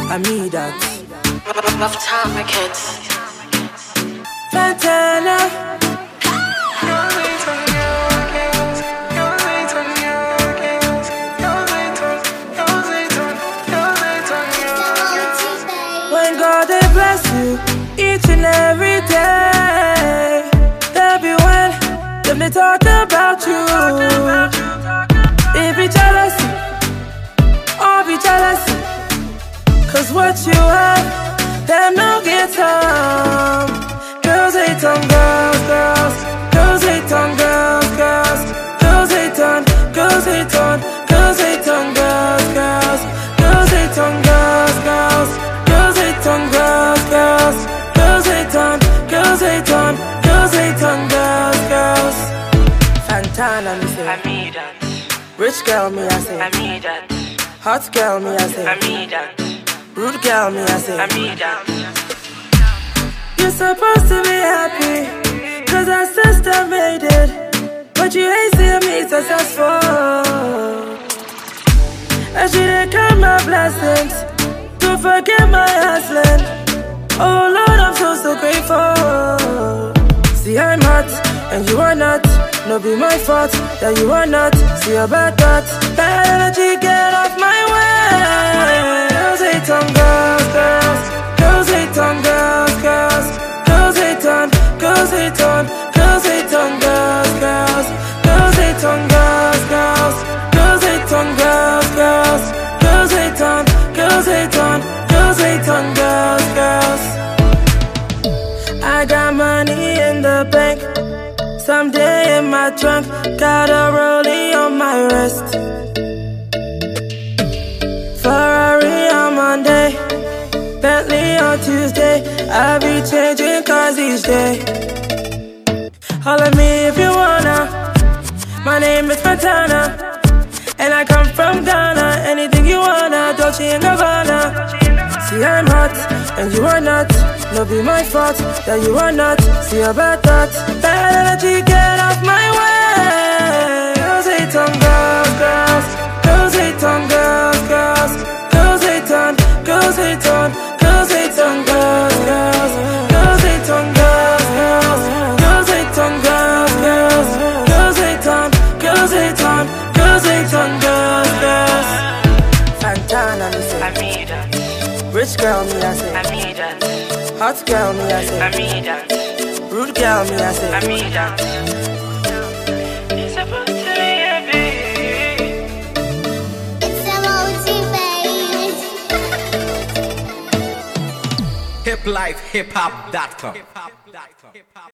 I mean that. Rough time, my kids. Fantana. When God they bless you each and every day, there be when them they talk about you. It be jealousy, or be jealousy, cause what you have, them no get some. Girls hate on girls, girls. Girls hate on girls, girls. Girls hate on, girls hate on, girls hate on girls, girls. Girls hate on girls, girls. Girls hate on girls, girls. Girls hate on, girls hate on, girls hate on girls, girls. Fantana, me say. I mean that. Rich girl, me I say. I mean that. Hot girl, me I say. I mean that. Rude girl, me I say. I mean that. You're supposed to be happy, cause our sister made it. But you ain't seeing me successful. And she didn't count my blessings, don't forget my hustling. Oh Lord, I'm so grateful. See, I'm hot, and you are not. No be my fault that you are not. See about that. Bad energy, get off my way. Girls hate on girls, girls. Girls hate on girls, girls. Girls hate on, girls hate on, girls hate on girls, girls. Girls hate on girls, girls. Girls hate on girls, girls. Girls hate on, girls hate on, girls hate on girls, girls. I got money in the bank, someday in my trunk, got a rollie on my wrist. Ferrari on Monday, Bentley on Tuesday. I be changing cars each day. Holla me if you wanna. My name is Fantana, and I come from Ghana. Anything you wanna, Dolce & Gabbana. See, I'm hot, and you are not. No be my fault that you are not. See about that. Bad energy, get off my way. Girls hate on girls, girls. Girls hate on girls, girls. Girls hate on, girls hate on, girls hate on girls, girls. Girls hate on girls, girls. Girls hate on girls, girls. Girls hate on, girls hate on, girls hate on girls, girls. Fantana, me say. I mean that. Rich girl, me I say. I mean that. Hot girl, me I say. I mean that. Rude girl, me I say. I mean that. You're supposed to be happy. It's MOG, baby. Hiplifehiphop.com